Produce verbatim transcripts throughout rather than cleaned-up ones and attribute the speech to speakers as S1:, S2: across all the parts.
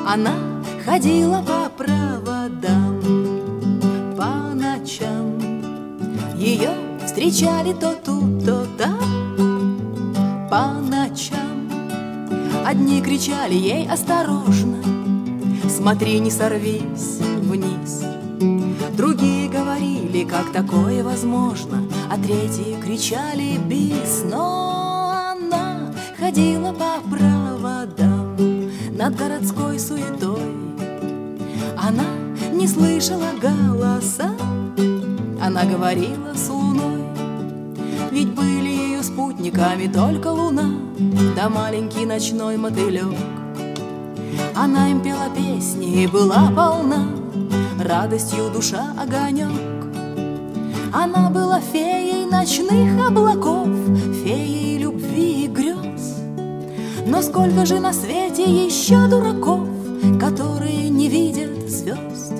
S1: Она ходила по проводам по ночам. Ее встречали то тут, то там по ночам. Одни кричали ей осторожно: смотри, не сорвись вниз. Другие говорили, как такое возможно, а третьи кричали бис. Но она ходила по проводам над городской суетой. Она не слышала голоса, она говорила с луной. Ведь были ее спутниками только луна да маленький ночной мотылек. Она им пела песни и была полна радостью душа огонек. Она была феей ночных облаков, феей любви и грез. Но сколько же на свете еще дураков, которые не видят звезд.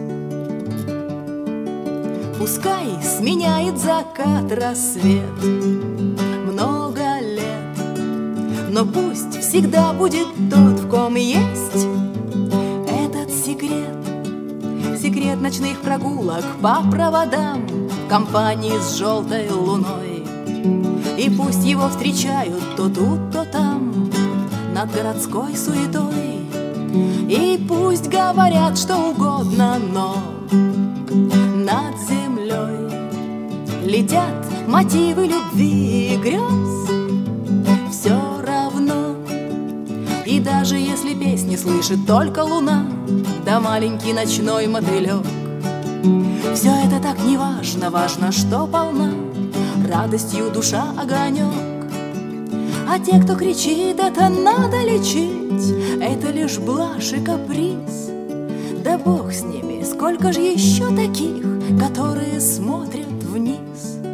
S1: Пускай сменяет закат рассвет много лет, но пусть всегда будет тот, в ком есть этот секрет. Секрет ночных прогулок по проводам в компании с желтой луной. И пусть его встречают то тут, то там над городской суетой. И пусть говорят что угодно, но над землей летят мотивы любви и грез. Все равно. И даже если песни слышит только луна да маленький ночной мотылек, все это так не важно, важно, что полна радостью душа огонек. А те, кто кричит, это надо лечить, это лишь блажь и каприз. Да бог с ними, сколько же еще таких, которые смотрят вниз.